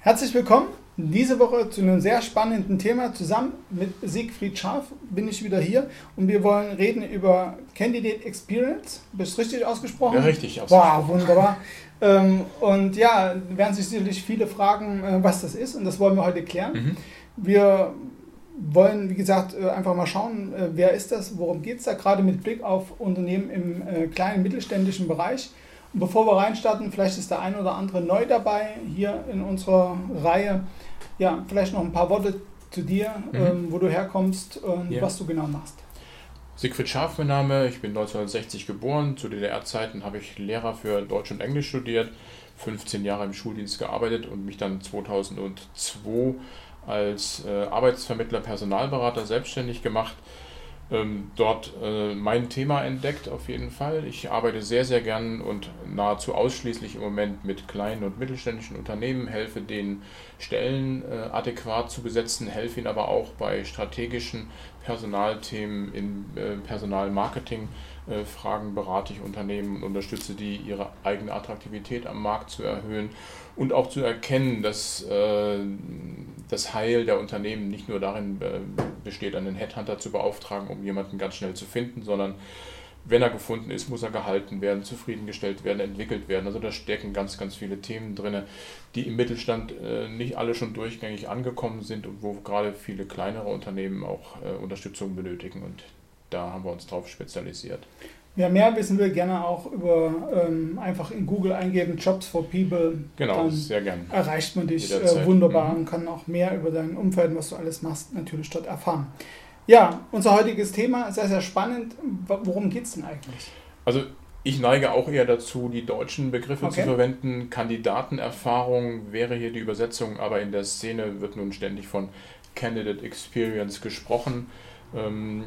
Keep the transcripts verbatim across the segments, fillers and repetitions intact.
Herzlich willkommen diese Woche zu einem sehr spannenden Thema. Zusammen mit Siegfried Scharf bin ich wieder hier und wir wollen reden über Candidate Experience. Bist du richtig ausgesprochen? Ja, richtig ausgesprochen. Wow, wunderbar. Und ja, werden sich sicherlich viele fragen, was das ist, und das wollen wir heute klären. Mhm. Wir wollen, wie gesagt, einfach mal schauen, wer ist das, worum geht es da, gerade mit Blick auf Unternehmen im kleinen mittelständischen Bereich. Und bevor wir reinstarten, vielleicht ist der ein oder andere neu dabei hier in unserer Reihe. Ja, vielleicht noch ein paar Worte zu dir, mhm. ähm, wo du herkommst und ja. was du genau machst. Siegfried Scharf mein Name, ich bin neunzehnhundertsechzig geboren. Zu D D R-Zeiten habe ich Lehrer für Deutsch und Englisch studiert, fünfzehn Jahre im Schuldienst gearbeitet und mich dann zweitausendzwei als äh, Arbeitsvermittler, Personalberater selbstständig gemacht. Ähm, dort äh, mein Thema entdeckt auf jeden Fall. Ich arbeite sehr, sehr gern und nahezu ausschließlich im Moment mit kleinen und mittelständischen Unternehmen, helfe denen Stellen äh, adäquat zu besetzen, helfe ihnen aber auch bei strategischen Personalthemen in äh, Personalmarketing. Äh, Fragen berate ich Unternehmen und unterstütze die, ihre eigene Attraktivität am Markt zu erhöhen und auch zu erkennen, dass äh, das Heil der Unternehmen nicht nur darin äh, besteht, einen Headhunter zu beauftragen, um jemanden ganz schnell zu finden, sondern wenn er gefunden ist, muss er gehalten werden, zufriedengestellt werden, entwickelt werden. Also da stecken ganz, ganz viele Themen drin, die im Mittelstand äh, nicht alle schon durchgängig angekommen sind und wo gerade viele kleinere Unternehmen auch äh, Unterstützung benötigen, und da haben wir uns drauf spezialisiert. Wer mehr wissen will, gerne auch über ähm, einfach in Google eingeben, Jobs for People. Genau, dann sehr gern. Erreicht man dich äh, wunderbar mhm. und kann auch mehr über dein Umfeld, was du alles machst, natürlich dort erfahren. Ja, unser heutiges Thema ist sehr, sehr spannend. Worum geht es denn eigentlich? Also ich neige auch eher dazu, die deutschen Begriffe okay. zu verwenden. Kandidatenerfahrung wäre hier die Übersetzung, aber in der Szene wird nun ständig von Candidate Experience gesprochen. Ähm,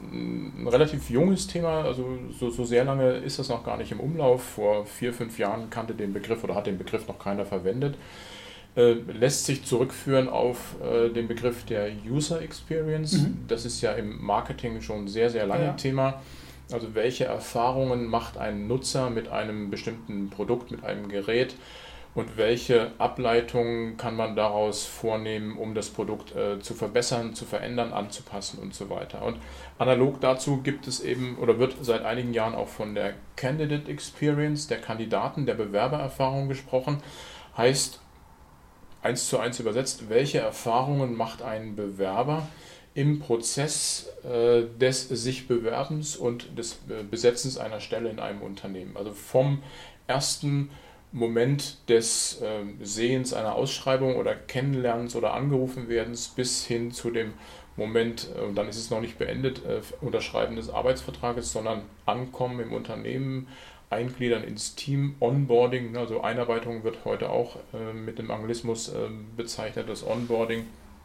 ein relativ junges Thema, also so, so sehr lange ist das noch gar nicht im Umlauf. Vor vier, fünf Jahren kannte den Begriff oder hat den Begriff noch keiner verwendet. Äh, lässt sich zurückführen auf äh, den Begriff der User Experience. Mhm. Das ist ja im Marketing schon sehr, sehr lange ja. Thema. Also welche Erfahrungen macht ein Nutzer mit einem bestimmten Produkt, mit einem Gerät, und welche Ableitungen kann man daraus vornehmen, um das Produkt äh, zu verbessern, zu verändern, anzupassen und so weiter. Und analog dazu gibt es eben oder wird seit einigen Jahren auch von der Candidate Experience, der Kandidaten, der Bewerbererfahrung gesprochen. Heißt, eins zu eins übersetzt, welche Erfahrungen macht ein Bewerber im Prozess äh, des sich Bewerbens und des äh, Besetzens einer Stelle in einem Unternehmen. Also vom ersten Moment des äh, Sehens einer Ausschreibung oder Kennenlernens oder angerufen werdens bis hin zu dem Moment, äh, und dann ist es noch nicht beendet, äh, Unterschreiben des Arbeitsvertrages, sondern Ankommen im Unternehmen, Eingliedern ins Team, Onboarding, also Einarbeitung wird heute auch äh, mit dem Anglismus äh, bezeichnet, das Onboarding.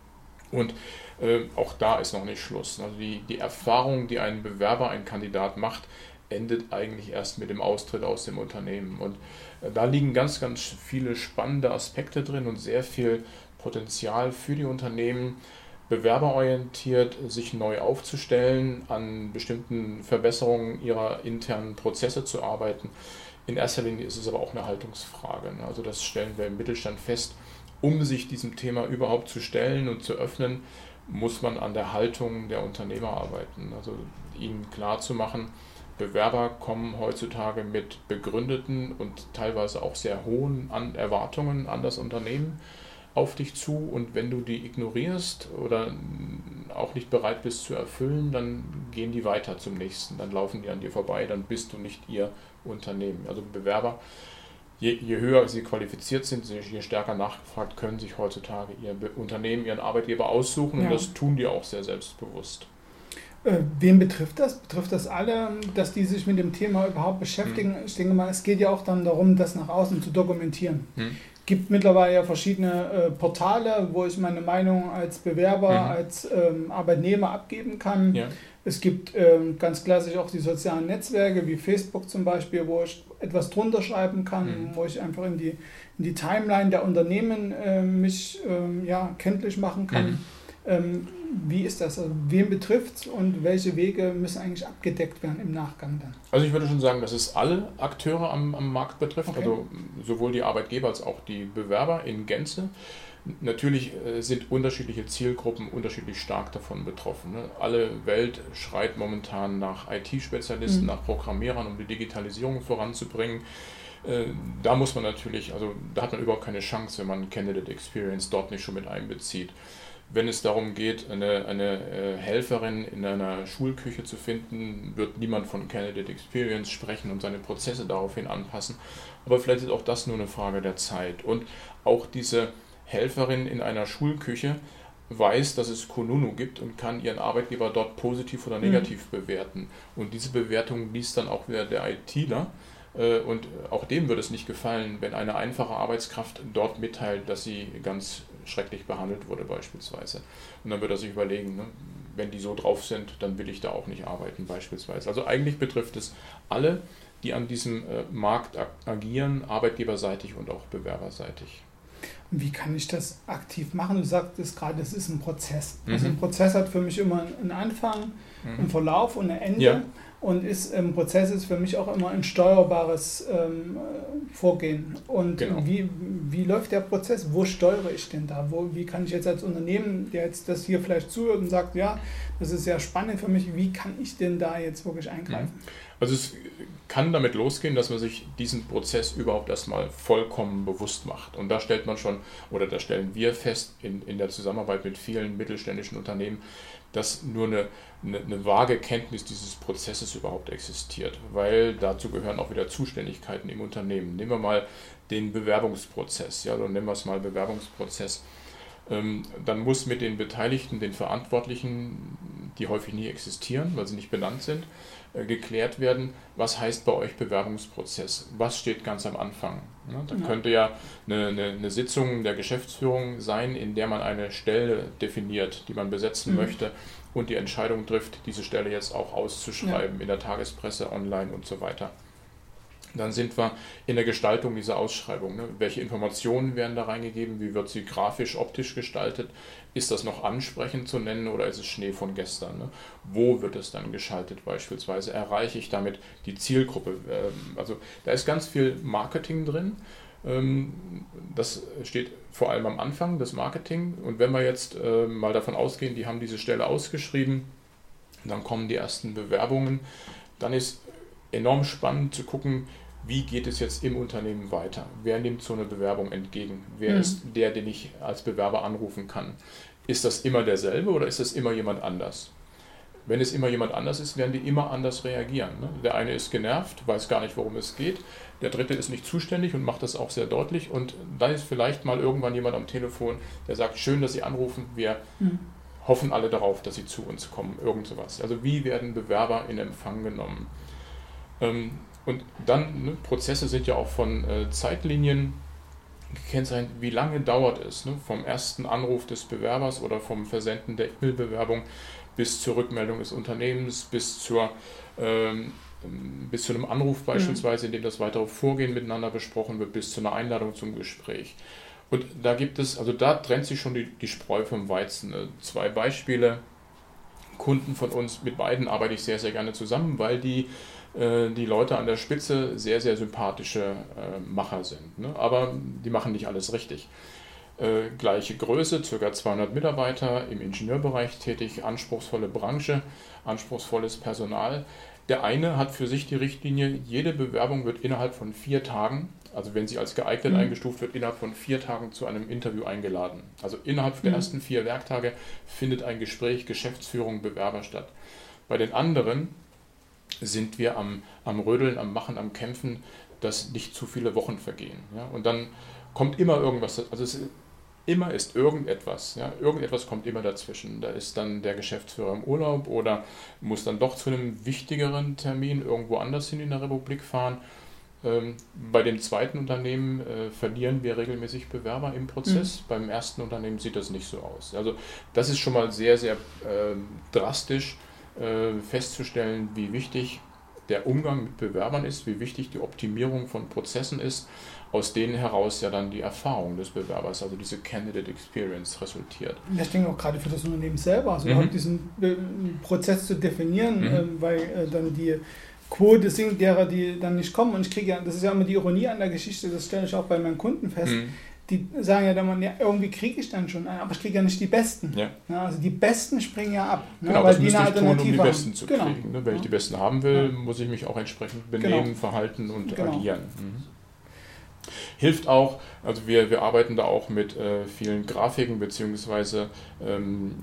Und äh, auch da ist noch nicht Schluss. Also die, die Erfahrung, die ein Bewerber, ein Kandidat macht, endet eigentlich erst mit dem Austritt aus dem Unternehmen. Und äh, da liegen ganz, ganz viele spannende Aspekte drin und sehr viel Potenzial für die Unternehmen, bewerberorientiert sich neu aufzustellen, an bestimmten Verbesserungen ihrer internen Prozesse zu arbeiten. In erster Linie ist es aber auch eine Haltungsfrage. Also das stellen wir im Mittelstand fest. Um sich diesem Thema überhaupt zu stellen und zu öffnen, muss man an der Haltung der Unternehmer arbeiten. Also ihnen klarzumachen, Bewerber kommen heutzutage mit begründeten und teilweise auch sehr hohen Erwartungen an das Unternehmen auf dich zu, und wenn du die ignorierst oder auch nicht bereit bist zu erfüllen, dann gehen die weiter zum nächsten, dann laufen die an dir vorbei, dann bist du nicht ihr Unternehmen. Also Bewerber, je, je höher sie qualifiziert sind, je stärker nachgefragt, können sich heutzutage ihr Unternehmen, ihren Arbeitgeber aussuchen, ja. Und das tun die auch sehr selbstbewusst. Äh, wen betrifft das? Betrifft das alle, dass die sich mit dem Thema überhaupt beschäftigen? Hm. Ich denke mal, es geht ja auch dann darum, das nach außen zu dokumentieren. Hm. Es gibt mittlerweile ja verschiedene äh, Portale, wo ich meine Meinung als Bewerber, mhm. als ähm, Arbeitnehmer abgeben kann. Ja. Es gibt ähm, ganz klassisch auch die sozialen Netzwerke wie Facebook zum Beispiel, wo ich etwas drunter schreiben kann, mhm. wo ich einfach in die, in die Timeline der Unternehmen äh, mich ähm, ja, kenntlich machen kann. Mhm. Ähm, wie ist das? Also, wen betrifft es und welche Wege müssen eigentlich abgedeckt werden im Nachgang dann? Also ich würde schon sagen, dass es alle Akteure am, am Markt betrifft, Okay. also sowohl die Arbeitgeber als auch die Bewerber in Gänze. Natürlich äh, sind unterschiedliche Zielgruppen unterschiedlich stark davon betroffen. Ne? Alle Welt schreit momentan nach I T-Spezialisten, mhm. nach Programmierern, um die Digitalisierung voranzubringen. Äh, da muss man natürlich, also da hat man überhaupt keine Chance, wenn man Candidate Experience dort nicht schon mit einbezieht. Wenn es darum geht, eine, eine äh, Helferin in einer Schulküche zu finden, wird niemand von Candidate Experience sprechen und seine Prozesse daraufhin anpassen. Aber vielleicht ist auch das nur eine Frage der Zeit. Und auch diese Helferin in einer Schulküche weiß, dass es Kununu gibt und kann ihren Arbeitgeber dort positiv oder negativ mhm. bewerten. Und diese Bewertung liest dann auch wieder der ITler. Und auch dem würde es nicht gefallen, wenn eine einfache Arbeitskraft dort mitteilt, dass sie ganz schrecklich behandelt wurde beispielsweise. Und dann wird er sich überlegen, ne, wenn die so drauf sind, dann will ich da auch nicht arbeiten beispielsweise. Also eigentlich betrifft es alle, die an diesem Markt agieren, arbeitgeberseitig und auch bewerberseitig. Wie kann ich das aktiv machen? Du sagtest gerade, es ist ein Prozess. Mhm. Also ein Prozess hat für mich immer einen Anfang, mhm. einen Verlauf und ein Ende. Ja. Und ist im Prozess ist für mich auch immer ein steuerbares ähm, Vorgehen. Und genau. wie, wie läuft der Prozess? Wo steuere ich denn da? Wo, wie kann ich jetzt als Unternehmen, der jetzt das hier vielleicht zuhört und sagt, ja, das ist sehr spannend für mich, wie kann ich denn da jetzt wirklich eingreifen? Also es kann damit losgehen, dass man sich diesen Prozess überhaupt erstmal vollkommen bewusst macht. Und da stellt man schon, oder da stellen wir fest, in, in der Zusammenarbeit mit vielen mittelständischen Unternehmen, dass nur eine, eine, eine vage Kenntnis dieses Prozesses überhaupt existiert, weil dazu gehören auch wieder Zuständigkeiten im Unternehmen. Nehmen wir mal den Bewerbungsprozess, ja, oder nennen wir es mal Bewerbungsprozess. Ähm, dann muss mit den Beteiligten, den Verantwortlichen, die häufig nie existieren, weil sie nicht benannt sind, äh, geklärt werden, was heißt bei euch Bewerbungsprozess, was steht ganz am Anfang. Ja, da ja. könnte ja eine, eine, eine Sitzung der Geschäftsführung sein, in der man eine Stelle definiert, die man besetzen mhm. möchte und die Entscheidung trifft, diese Stelle jetzt auch auszuschreiben ja. in der Tagespresse, online und so weiter. Dann sind wir in der Gestaltung dieser Ausschreibung. Ne? Welche Informationen werden da reingegeben? Wie wird sie grafisch, optisch gestaltet? Ist das noch ansprechend zu nennen oder ist es Schnee von gestern? Ne? Wo wird es dann geschaltet beispielsweise? Erreiche ich damit die Zielgruppe? Ähm, also da ist ganz viel Marketing drin. Ähm, das steht vor allem am Anfang, das Marketing. Und wenn wir jetzt äh, mal davon ausgehen, die haben diese Stelle ausgeschrieben, dann kommen die ersten Bewerbungen, dann ist enorm spannend zu gucken, wie geht es jetzt im Unternehmen weiter? Wer nimmt so eine Bewerbung entgegen? Wer mhm. ist der, den ich als Bewerber anrufen kann? Ist das immer derselbe oder ist das immer jemand anders? Wenn es immer jemand anders ist, werden die immer anders reagieren. Ne? Der eine ist genervt, weiß gar nicht, worum es geht. Der dritte ist nicht zuständig und macht das auch sehr deutlich. Und dann ist vielleicht mal irgendwann jemand am Telefon, der sagt, schön, dass Sie anrufen, wir mhm. hoffen alle darauf, dass Sie zu uns kommen. Irgend sowas. Also wie werden Bewerber in Empfang genommen? Und dann, ne, Prozesse sind ja auch von äh, Zeitlinien gekennzeichnet, wie lange dauert es, ne, vom ersten Anruf des Bewerbers oder vom Versenden der E-Mail-Bewerbung bis zur Rückmeldung des Unternehmens, bis, zur, ähm, bis zu einem Anruf beispielsweise, in dem das weitere Vorgehen miteinander besprochen wird, bis zu einer Einladung zum Gespräch. Und da gibt es, also da trennt sich schon die, die Spreu vom Weizen. Ne. Zwei Beispiele, Kunden von uns, mit beiden arbeite ich sehr, sehr gerne zusammen, weil die die Leute an der Spitze sehr, sehr sympathische äh, Macher sind. Ne? Aber die machen nicht alles richtig. Äh, gleiche Größe, ca. zweihundert Mitarbeiter, im Ingenieurbereich tätig, anspruchsvolle Branche, anspruchsvolles Personal. Der eine hat für sich die Richtlinie, jede Bewerbung wird innerhalb von vier Tagen, also wenn sie als geeignet mhm. eingestuft wird, innerhalb von vier Tagen zu einem Interview eingeladen. Also innerhalb mhm. der ersten vier Werktage findet ein Gespräch Geschäftsführung, Bewerber statt. Bei den anderen sind wir am, am Rödeln, am Machen, am Kämpfen, dass nicht zu viele Wochen vergehen. Ja? Und dann kommt immer irgendwas, also es ist, immer ist irgendetwas, ja? Irgendetwas kommt immer dazwischen. Da ist dann der Geschäftsführer im Urlaub oder muss dann doch zu einem wichtigeren Termin irgendwo anders hin in der Republik fahren. Ähm, bei dem zweiten Unternehmen äh, verlieren wir regelmäßig Bewerber im Prozess. Mhm. Beim ersten Unternehmen sieht das nicht so aus. Also das ist schon mal sehr, sehr äh, drastisch, festzustellen, wie wichtig der Umgang mit Bewerbern ist, wie wichtig die Optimierung von Prozessen ist, aus denen heraus ja dann die Erfahrung des Bewerbers, also diese Candidate Experience, resultiert. Ich denke auch gerade für das Unternehmen selber, also mhm. diesen äh, Prozess zu definieren, mhm. äh, weil äh, dann die Quote sinkt derer, die dann nicht kommen. Und ich kriege ja, das ist ja immer die Ironie an der Geschichte, das stelle ich auch bei meinen Kunden fest. Mhm. Die sagen ja dann, ja, irgendwie kriege ich dann schon einen, aber ich kriege ja nicht die Besten. Ja. Ja, also die Besten springen ja ab. Genau, ne, weil das die müsste eine ich tun, um die haben. Besten zu genau. kriegen. Ne? Wenn ja. ich die Besten haben will, ja. muss ich mich auch entsprechend benehmen, genau. verhalten und genau. agieren. Mhm. Hilft auch, also wir, wir arbeiten da auch mit äh, vielen Grafiken bzw. Ähm,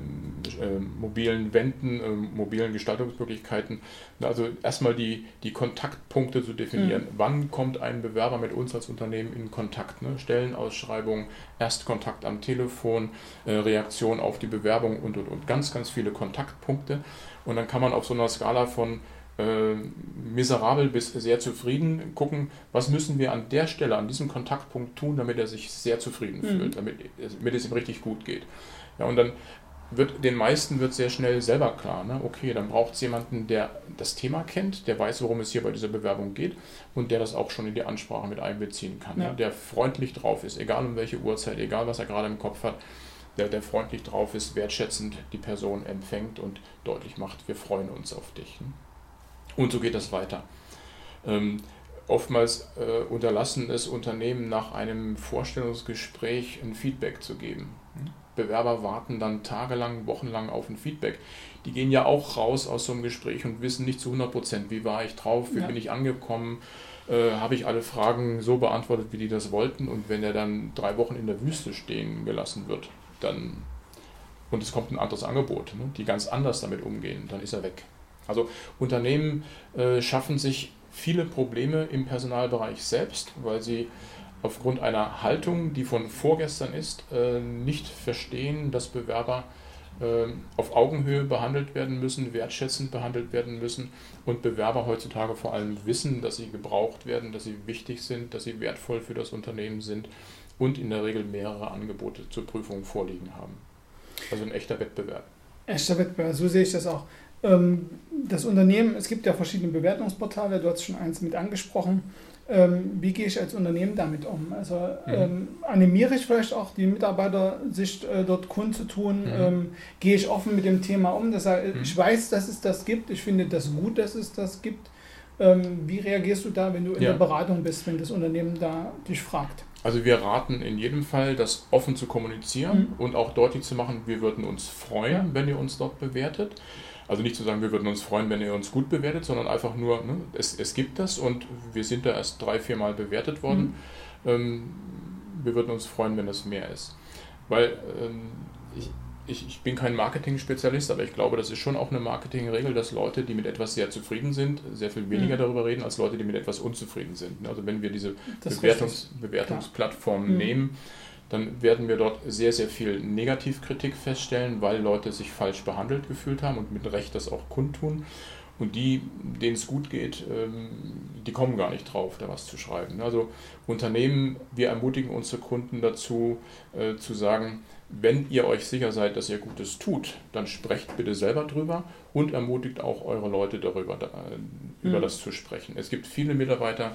äh, mobilen Wänden, äh, mobilen Gestaltungsmöglichkeiten. Also erstmal die, die Kontaktpunkte zu definieren. Mhm. Wann kommt ein Bewerber mit uns als Unternehmen in Kontakt? Ne? Stellenausschreibung, Erstkontakt am Telefon, äh, Reaktion auf die Bewerbung und, und, und. Ganz, ganz viele Kontaktpunkte. Und dann kann man auf so einer Skala von Äh, miserabel bis sehr zufrieden gucken, was müssen wir an der Stelle, an diesem Kontaktpunkt tun, damit er sich sehr zufrieden mhm. fühlt, damit, damit es ihm richtig gut geht. Ja, und dann wird den meisten wird sehr schnell selber klar, ne? Okay, dann braucht es jemanden, der das Thema kennt, der weiß, worum es hier bei dieser Bewerbung geht und der das auch schon in die Ansprache mit einbeziehen kann, ja. ne? Der freundlich drauf ist, egal um welche Uhrzeit, egal was er gerade im Kopf hat, der, der freundlich drauf ist, wertschätzend die Person empfängt und deutlich macht, wir freuen uns auf dich. Ne? Und so geht das weiter. Ähm, oftmals äh, unterlassen es Unternehmen nach einem Vorstellungsgespräch ein Feedback zu geben. Bewerber warten dann tagelang, wochenlang auf ein Feedback. Die gehen ja auch raus aus so einem Gespräch und wissen nicht zu hundert Prozent, wie war ich drauf, wie ja. bin ich angekommen, äh, habe ich alle Fragen so beantwortet, wie die das wollten. Und wenn er dann drei Wochen in der Wüste stehen gelassen wird, dann und es kommt ein anderes Angebot, ne, die ganz anders damit umgehen, dann ist er weg. Also Unternehmen äh, schaffen sich viele Probleme im Personalbereich selbst, weil sie aufgrund einer Haltung, die von vorgestern ist, äh, nicht verstehen, dass Bewerber äh, auf Augenhöhe behandelt werden müssen, wertschätzend behandelt werden müssen und Bewerber heutzutage vor allem wissen, dass sie gebraucht werden, dass sie wichtig sind, dass sie wertvoll für das Unternehmen sind und in der Regel mehrere Angebote zur Prüfung vorliegen haben. Also ein echter Wettbewerb. Echter Wettbewerb, so sehe ich das auch. Das Unternehmen, es gibt ja verschiedene Bewertungsportale, du hast schon eins mit angesprochen. Wie gehe ich als Unternehmen damit um? Also mhm. ähm, animiere ich vielleicht auch die Mitarbeiter, sich äh, dort kundzutun? Mhm. Ähm, gehe ich offen mit dem Thema um? Das heißt, mhm. ich weiß, dass es das gibt, ich finde das gut, dass es das gibt. Ähm, wie reagierst du da, wenn du in ja. der Beratung bist, wenn das Unternehmen da dich fragt? Also wir raten in jedem Fall, das offen zu kommunizieren mhm. und auch deutlich zu machen, wir würden uns freuen, ja. wenn ihr uns dort bewertet. Also nicht zu sagen, wir würden uns freuen, wenn ihr uns gut bewertet, sondern einfach nur, ne, es, es gibt das und wir sind da erst drei, vier Mal bewertet worden. Mhm. Ähm, wir würden uns freuen, wenn das mehr ist. Weil ähm, ich, ich, ich bin kein Marketing-Spezialist, aber ich glaube, das ist schon auch eine Marketingregel, dass Leute, die mit etwas sehr zufrieden sind, sehr viel weniger mhm. darüber reden, als Leute, die mit etwas unzufrieden sind. Also wenn wir diese Bewertungs, Bewertungsplattformen mhm. nehmen, dann werden wir dort sehr, sehr viel Negativkritik feststellen, weil Leute sich falsch behandelt gefühlt haben und mit Recht das auch kundtun. Und die, denen es gut geht, die kommen gar nicht drauf, da was zu schreiben. Also Unternehmen, wir ermutigen unsere Kunden dazu, zu sagen, wenn ihr euch sicher seid, dass ihr Gutes tut, dann sprecht bitte selber drüber und ermutigt auch eure Leute darüber, über mhm. das zu sprechen. Es gibt viele Mitarbeiter,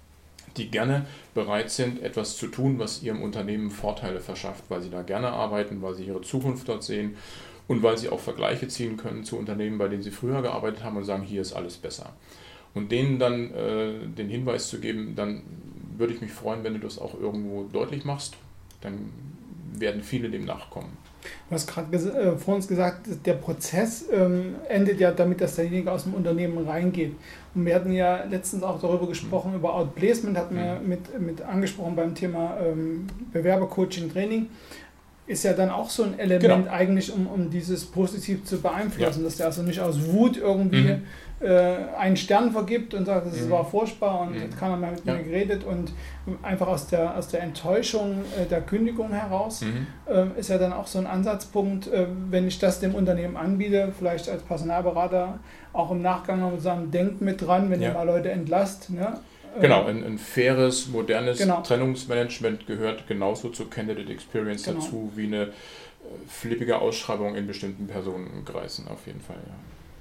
die gerne bereit sind, etwas zu tun, was ihrem Unternehmen Vorteile verschafft, weil sie da gerne arbeiten, weil sie ihre Zukunft dort sehen und weil sie auch Vergleiche ziehen können zu Unternehmen, bei denen sie früher gearbeitet haben und sagen, hier ist alles besser. Und denen dann äh, den Hinweis zu geben, dann würde ich mich freuen, wenn du das auch irgendwo deutlich machst, dann werden viele dem nachkommen. Du hast gerade ges- äh, vor uns gesagt, der Prozess ähm, endet ja damit, dass derjenige aus dem Unternehmen reingeht. Und wir hatten ja letztens auch darüber gesprochen, mhm. über Outplacement, hatten wir mhm. mit, mit angesprochen beim Thema ähm, Bewerbercoaching, Training. Ist ja dann auch so ein Element genau. eigentlich, um, um dieses positiv zu beeinflussen, ja. dass der also nicht aus Wut irgendwie mhm. äh, einen Stern vergibt und sagt, das mhm. war furchtbar und mhm. jetzt keiner mehr mit ja. mir geredet und einfach aus der, aus der Enttäuschung äh, der Kündigung heraus mhm. äh, ist ja dann auch so ein Ansatzpunkt, äh, wenn ich das dem Unternehmen anbiete, vielleicht als Personalberater auch im Nachgang noch sagen, denkt mit dran, wenn ja. ihr mal Leute entlasst, ne? Genau, ein, ein faires, modernes genau. Trennungsmanagement gehört genauso zur Candidate Experience genau. dazu, wie eine flippige Ausschreibung in bestimmten Personenkreisen auf jeden Fall. Ja.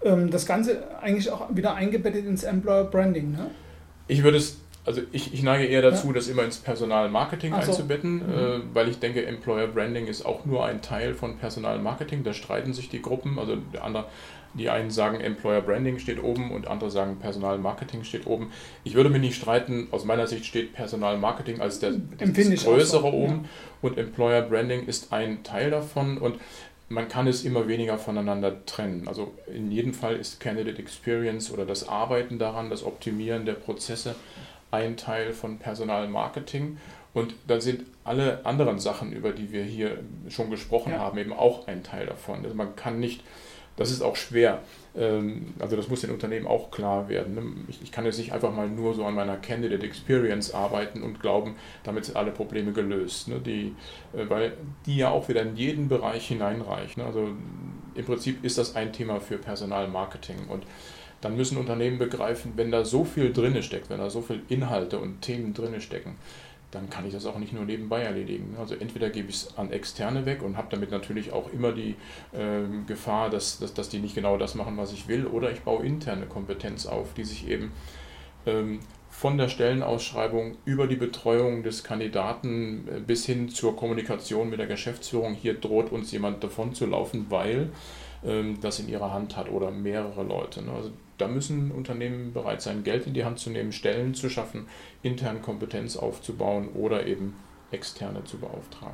ähm, das Ganze eigentlich auch wieder eingebettet ins Employer Branding, ne? Ich würde es, also ich, ich neige eher dazu, ja. das immer ins Personalmarketing Ach so. einzubetten, Mhm. äh, weil ich denke, Employer Branding ist auch nur ein Teil von Personalmarketing. Da streiten sich die Gruppen, also der andere, die einen sagen, Employer Branding steht oben und andere sagen, Personalmarketing steht oben. Ich würde mich nicht streiten, aus meiner Sicht steht Personalmarketing als der, das größere so. oben ja. und Employer Branding ist ein Teil davon und man kann es immer weniger voneinander trennen. Also in jedem Fall ist Candidate Experience oder das Arbeiten daran, das Optimieren der Prozesse ein Teil von Personalmarketing. Und dann sind alle anderen Sachen, über die wir hier schon gesprochen ja. haben, eben auch ein Teil davon. Also man kann nicht, das ist auch schwer, also das muss den Unternehmen auch klar werden. Ich kann jetzt nicht einfach mal nur so an meiner Candidate Experience arbeiten und glauben, damit sind alle Probleme gelöst. Die, weil die ja auch wieder in jeden Bereich hineinreicht. Also im Prinzip ist das ein Thema für Personalmarketing. Und dann müssen Unternehmen begreifen, wenn da so viel drin steckt, wenn da so viel Inhalte und Themen drin stecken, dann kann ich das auch nicht nur nebenbei erledigen. Also entweder gebe ich es an Externe weg und habe damit natürlich auch immer die äh, Gefahr, dass, dass, dass die nicht genau das machen, was ich will, oder ich baue interne Kompetenz auf, die sich eben ähm, von der Stellenausschreibung über die Betreuung des Kandidaten bis hin zur Kommunikation mit der Geschäftsführung, hier droht uns jemand davon zu laufen, weil ähm, das in ihrer Hand hat oder mehrere Leute. Ne? Also da müssen Unternehmen bereit sein, Geld in die Hand zu nehmen, Stellen zu schaffen, interne Kompetenz aufzubauen oder eben externe zu beauftragen.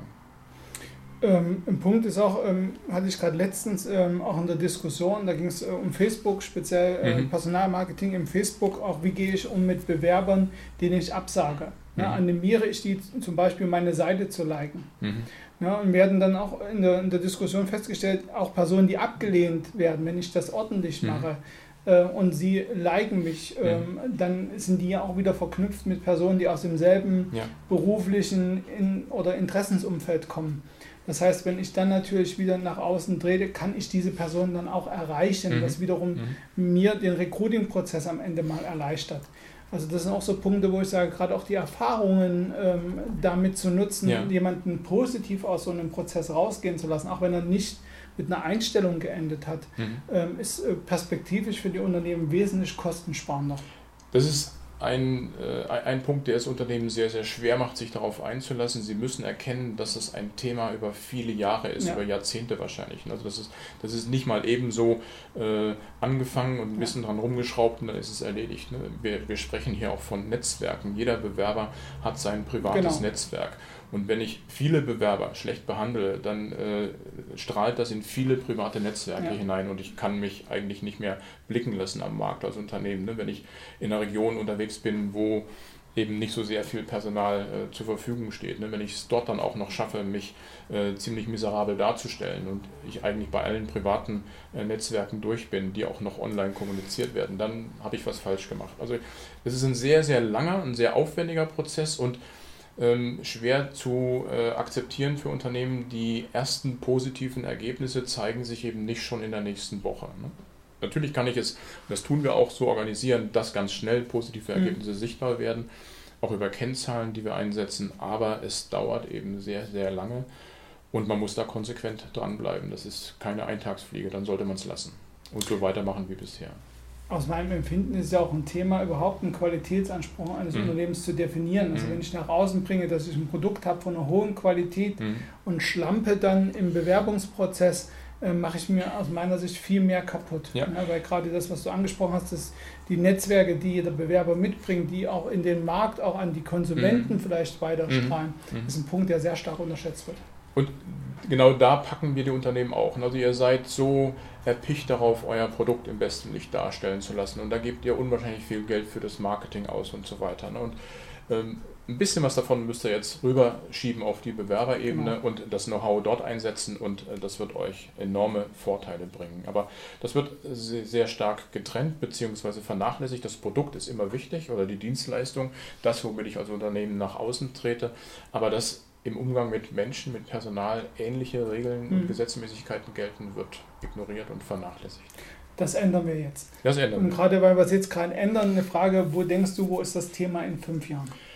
Ähm, ein Punkt ist auch, ähm, hatte ich gerade letztens ähm, auch in der Diskussion, da ging es äh, um Facebook, speziell äh, mhm. Personalmarketing im Facebook, auch wie gehe ich um mit Bewerbern, denen ich absage. Mhm. Ja, animiere ich die zum Beispiel, meine Seite zu liken. Mhm. Ja, und werden dann auch in der, in der Diskussion festgestellt, auch Personen, die abgelehnt werden, wenn ich das ordentlich mhm. mache, und sie liken mich, ja. ähm, dann sind die ja auch wieder verknüpft mit Personen, die aus demselben ja. beruflichen in- oder Interessensumfeld kommen. Das heißt, wenn ich dann natürlich wieder nach außen trete, kann ich diese Person dann auch erreichen, mhm. was wiederum mhm. mir den Recruiting-Prozess am Ende mal erleichtert. Also das sind auch so Punkte, wo ich sage, gerade auch die Erfahrungen ähm, damit zu nutzen, ja. jemanden positiv aus so einem Prozess rausgehen zu lassen, auch wenn er nicht mit einer Einstellung geendet hat, mhm. ähm, ist äh, perspektivisch für die Unternehmen wesentlich kostensparender. Das ist ein, äh, ein Punkt, der es Unternehmen sehr, sehr schwer macht, sich darauf einzulassen. Sie müssen erkennen, dass es ein Thema über viele Jahre ist, ja. über Jahrzehnte wahrscheinlich. Also das ist, das ist nicht mal eben so äh, angefangen und ein bisschen ja. dran rumgeschraubt und dann ist es erledigt. Ne? Wir, wir sprechen hier auch von Netzwerken. Jeder Bewerber hat sein privates genau. Netzwerk. Und wenn ich viele Bewerber schlecht behandle, dann äh, strahlt das in viele private Netzwerke ja. hinein und ich kann mich eigentlich nicht mehr blicken lassen am Markt als Unternehmen. Ne? Wenn ich in einer Region unterwegs bin, wo eben nicht so sehr viel Personal äh, zur Verfügung steht. Ne? Wenn ich es dort dann auch noch schaffe, mich äh, ziemlich miserabel darzustellen und ich eigentlich bei allen privaten äh, Netzwerken durch bin, die auch noch online kommuniziert werden, dann habe ich was falsch gemacht. Also es ist ein sehr, sehr langer, ein sehr aufwendiger Prozess und Ähm, schwer zu äh, akzeptieren für Unternehmen. Die ersten positiven Ergebnisse zeigen sich eben nicht schon in der nächsten Woche. Ne? Natürlich kann ich es, und das tun wir auch so organisieren, dass ganz schnell positive Ergebnisse mhm. sichtbar werden, auch über Kennzahlen, die wir einsetzen, aber es dauert eben sehr, sehr lange und man muss da konsequent dranbleiben. Das ist keine Eintagsfliege, dann sollte man es lassen und so weitermachen wie bisher. Aus meinem Empfinden ist ja auch ein Thema, überhaupt einen Qualitätsanspruch eines mhm. Unternehmens zu definieren. Also mhm. wenn ich nach außen bringe, dass ich ein Produkt habe von einer hohen Qualität mhm. und schlampe dann im Bewerbungsprozess, äh, mache ich mir aus meiner Sicht viel mehr kaputt. Ja. Ja, weil gerade das, was du angesprochen hast, dass die Netzwerke, die jeder Bewerber mitbringt, die auch in den Markt, auch an die Konsumenten mhm. vielleicht weiterstrahlen, mhm. ist ein Punkt, der sehr stark unterschätzt wird. Und genau da packen wir die Unternehmen auch. Also ihr seid so erpicht darauf, euer Produkt im besten Licht darstellen zu lassen. Und da gebt ihr unwahrscheinlich viel Geld für das Marketing aus und so weiter. Und ähm, ein bisschen was davon müsst ihr jetzt rüberschieben auf die Bewerberebene genau. und das Know-how dort einsetzen und äh, das wird euch enorme Vorteile bringen. Aber das wird sehr, sehr stark getrennt bzw. vernachlässigt. Das Produkt ist immer wichtig oder die Dienstleistung, das, womit ich als Unternehmen nach außen trete. Aber das im Umgang mit Menschen, mit Personal ähnliche Regeln mhm. und Gesetzmäßigkeiten gelten, wird ignoriert und vernachlässigt. Das ändern wir jetzt. Das ändern wir. Und gerade weil wir es jetzt gerade ändern, eine Frage, wo denkst du, wo ist das Thema in fünf Jahren?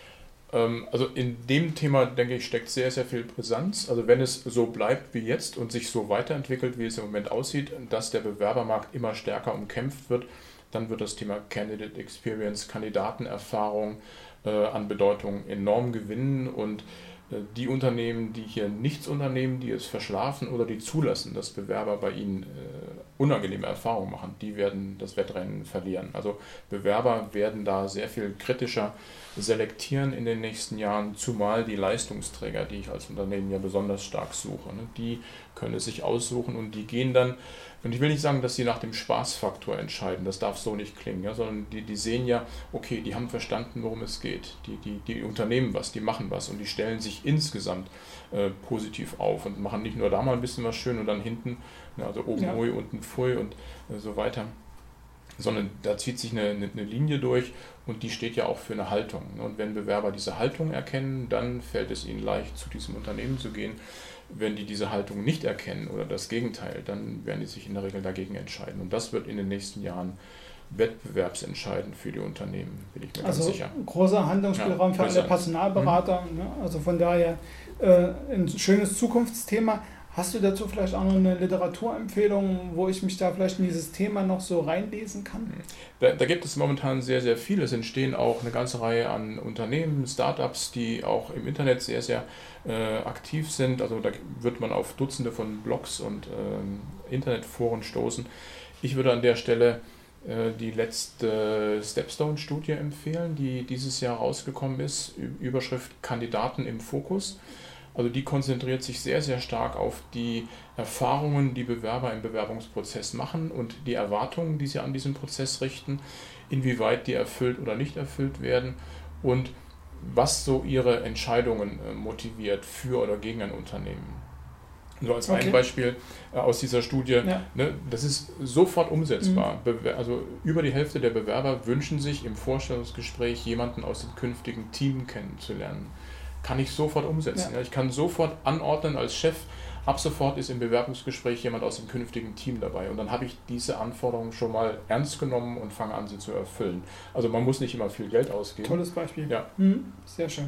Also in dem Thema, denke ich, steckt sehr, sehr viel Brisanz. Also wenn es so bleibt wie jetzt und sich so weiterentwickelt, wie es im Moment aussieht, dass der Bewerbermarkt immer stärker umkämpft wird, dann wird das Thema Candidate Experience, Kandidatenerfahrung äh, an Bedeutung enorm gewinnen und äh, die Unternehmen, die hier nichts unternehmen, die es verschlafen oder die zulassen, dass Bewerber bei ihnen äh, unangenehme Erfahrungen machen, die werden das Wettrennen verlieren. Also Bewerber werden da sehr viel kritischer selektieren in den nächsten Jahren, zumal die Leistungsträger, die ich als Unternehmen ja besonders stark suche, ne, die können es sich aussuchen und die gehen dann, und ich will nicht sagen, dass sie nach dem Spaßfaktor entscheiden, das darf so nicht klingen, ja, sondern die, die sehen ja, okay, die haben verstanden, worum es geht, die, die, die unternehmen was, die machen was und die stellen sich insgesamt äh, positiv auf und machen nicht nur da mal ein bisschen was schön und dann hinten, ne, also oben Ja. Ui, unten Pfui und äh, so weiter, sondern da zieht sich eine, eine, eine Linie durch und die steht ja auch für eine Haltung. Und wenn Bewerber diese Haltung erkennen, dann fällt es ihnen leicht, zu diesem Unternehmen zu gehen. Wenn die diese Haltung nicht erkennen oder das Gegenteil, dann werden die sich in der Regel dagegen entscheiden. Und das wird in den nächsten Jahren wettbewerbsentscheidend für die Unternehmen, bin ich mir also ganz sicher. Großer Handlungsspielraum Ja, für alle Personalberater. Mhm. Ne? Also von daher äh, ein schönes Zukunftsthema. Hast du dazu vielleicht auch noch eine Literaturempfehlung, wo ich mich da vielleicht in dieses Thema noch so reinlesen kann? Da, da gibt es momentan sehr, sehr viel. Es entstehen auch eine ganze Reihe an Unternehmen, Startups, die auch im Internet sehr, sehr äh, aktiv sind. Also da wird man auf Dutzende von Blogs und ähm, Internetforen stoßen. Ich würde an der Stelle äh, die letzte Stepstone-Studie empfehlen, die dieses Jahr rausgekommen ist. Überschrift Kandidaten im Fokus. Also die konzentriert sich sehr, sehr stark auf die Erfahrungen, die Bewerber im Bewerbungsprozess machen und die Erwartungen, die sie an diesen Prozess richten, inwieweit die erfüllt oder nicht erfüllt werden und was so ihre Entscheidungen motiviert für oder gegen ein Unternehmen. So als Okay. ein Beispiel aus dieser Studie, Ja. ne, das ist sofort umsetzbar. Mhm. Also über die Hälfte der Bewerber wünschen sich im Vorstellungsgespräch jemanden aus dem künftigen Team kennenzulernen. Kann ich sofort umsetzen. Ja. Ja, ich kann sofort anordnen als Chef, ab sofort ist im Bewerbungsgespräch jemand aus dem künftigen Team dabei. Und dann habe ich diese Anforderungen schon mal ernst genommen und fange an, sie zu erfüllen. Also man muss nicht immer viel Geld ausgeben. Tolles Beispiel. Ja. Mhm. Sehr schön.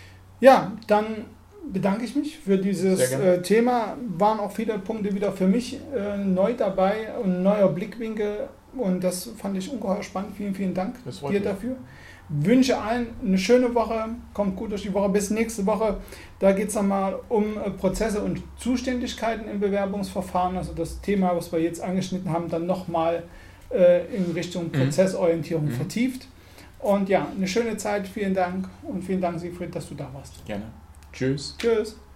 Ja, dann bedanke ich mich für dieses äh, Thema. Waren auch viele Punkte wieder für mich äh, neu dabei und ein neuer Blickwinkel. Und das fand ich ungeheuer spannend. Vielen, vielen Dank dir mich. dafür. Wünsche allen eine schöne Woche, kommt gut durch die Woche, bis nächste Woche. Da geht es nochmal um Prozesse und Zuständigkeiten im Bewerbungsverfahren, also das Thema, was wir jetzt angeschnitten haben, dann nochmal äh, in Richtung Prozessorientierung mhm. vertieft. Und ja, eine schöne Zeit, vielen Dank und vielen Dank, Siegfried, dass du da warst. Gerne. Tschüss. Tschüss.